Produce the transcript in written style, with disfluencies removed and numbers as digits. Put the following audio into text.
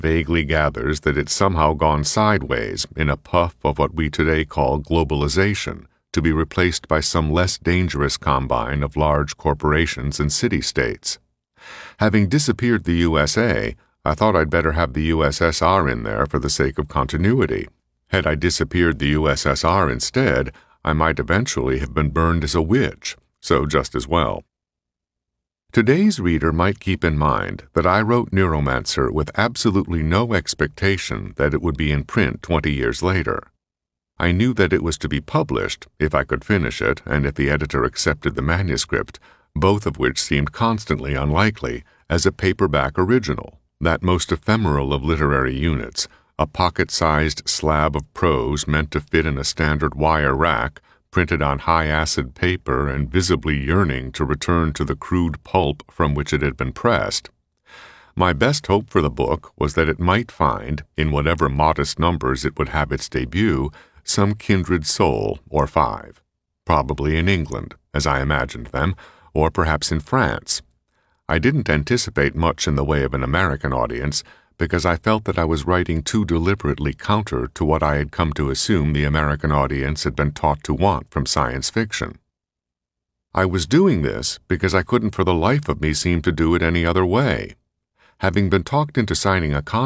vaguely gathers that it's somehow gone sideways in a puff of what we today call globalization, to be replaced by some less dangerous combine of large corporations and city-states. Having disappeared the USA, I thought I'd better have the USSR in there for the sake of continuity. Had I disappeared the USSR instead, I might eventually have been burned as a witch, so just as well. Today's reader might keep in mind that I wrote Neuromancer with absolutely no expectation that it would be in print 20 years later. I knew that it was to be published, if I could finish it and if the editor accepted the manuscript, both of which seemed constantly unlikely, as a paperback original, that most ephemeral of literary units, a pocket-sized slab of prose meant to fit in a standard wire rack, printed on high-acid paper and visibly yearning to return to the crude pulp from which it had been pressed. My best hope for the book was that it might find, in whatever modest numbers it would have its debut, some kindred soul or five, probably in England, as I imagined them, or perhaps in France. I didn't anticipate much in the way of an American audience, because I felt that I was writing too deliberately counter to what I had come to assume the American audience had been taught to want from science fiction. I was doing this because I couldn't for the life of me seem to do it any other way. Having been talked into signing a contract